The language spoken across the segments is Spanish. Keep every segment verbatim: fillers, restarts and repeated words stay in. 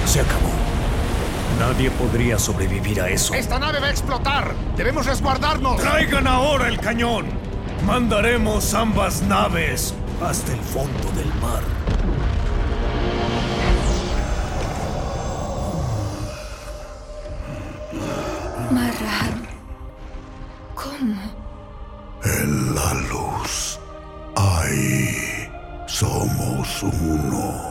Se acabó. Nadie podría sobrevivir a eso. ¡Esta nave va a explotar! ¡Debemos resguardarnos! ¡Traigan ahora el cañón! Mandaremos ambas naves hasta el fondo del mar. Marran, ¿cómo? En la luz. Ahí somos uno.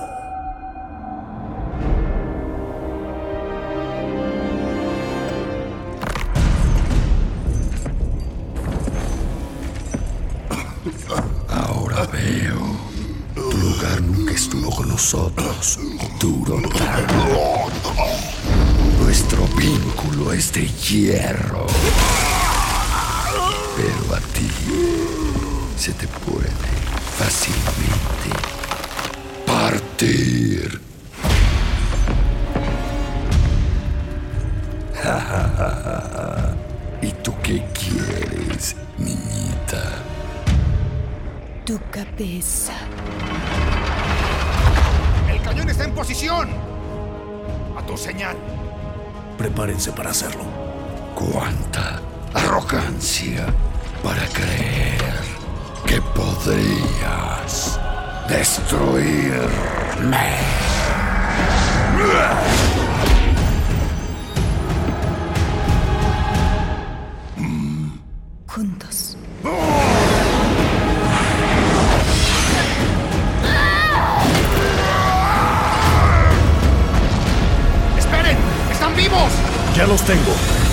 Ahora veo. Tu lugar nunca estuvo con nosotros. Duro tanto. Nuestro vínculo es de hierro. Pero a ti se te puede fácilmente partir. ¿Y tú qué quieres, niñita? Tu cabeza. ¡El cañón está en posición! ¡A tu señal! Prepárense para hacerlo. ¡Cuánta arrogancia para creer que podrías destruirme! Juntos. ¡Esperen! ¡Están vivos! Ya los tengo.